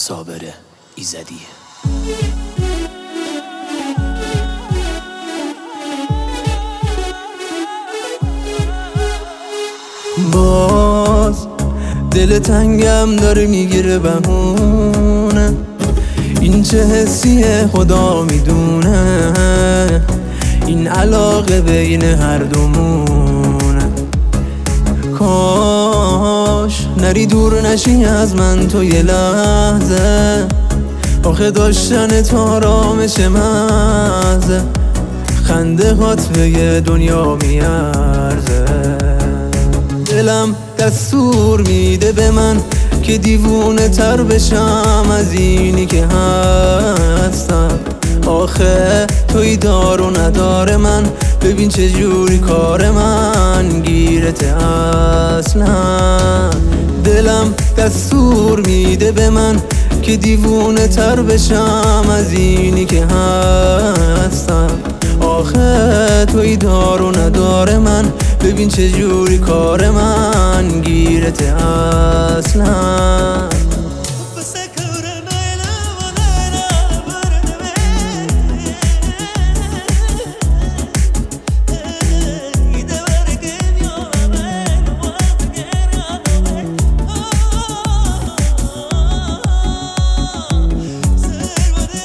صابر ایزدی. باز دل تنگم داره میگیره بهونه، این چه حسیه خدا میدونه، این علاقه بین هر دومونه. کاش نری دور نشی از من تو یه لحظه، آخه داشتن تو آرامش مغزه، خنده هات به یه دنیا میارزه. دلم دستور میده به من که دیوونه تر بشم از اینی که هستم، آخه توی دار و نداره من، ببین چه جوری کار من گیرته اصلا. دلم دستور میده به من که دیوونه تر بشم از اینی که هستم، آخه توی دار و نداره من، ببین چه جوری کار من گیرته اصلا.